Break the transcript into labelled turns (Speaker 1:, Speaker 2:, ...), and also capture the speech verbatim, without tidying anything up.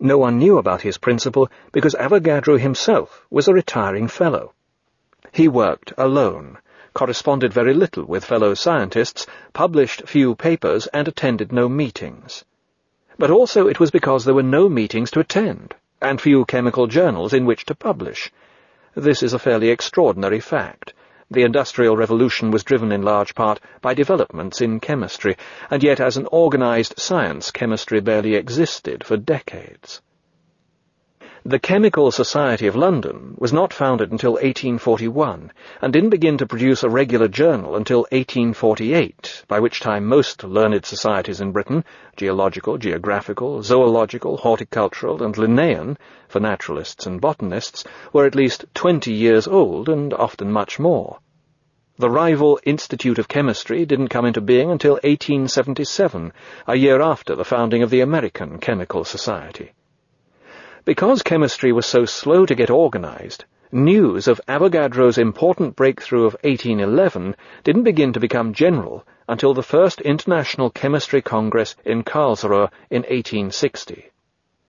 Speaker 1: No one knew about his principle because Avogadro himself was a retiring fellow. He worked alone, corresponded very little with fellow scientists, published few papers, and attended no meetings. But also it was because there were no meetings to attend, and few chemical journals in which to publish. This is a fairly extraordinary fact. The Industrial Revolution was driven in large part by developments in chemistry, and yet as an organized science chemistry barely existed for decades. The Chemical Society of London was not founded until eighteen forty-one, and didn't begin to produce a regular journal until eighteen forty-eight, by which time most learned societies in Britain, geological, geographical, zoological, horticultural, and Linnaean, for naturalists and botanists, were at least twenty years old and often much more. The rival Institute of Chemistry didn't come into being until eighteen seventy-seven, a year after the founding of the American Chemical Society. Because chemistry was so slow to get organized, news of Avogadro's important breakthrough of eighteen eleven didn't begin to become general until the First International Chemistry Congress in Karlsruhe in eighteen sixty.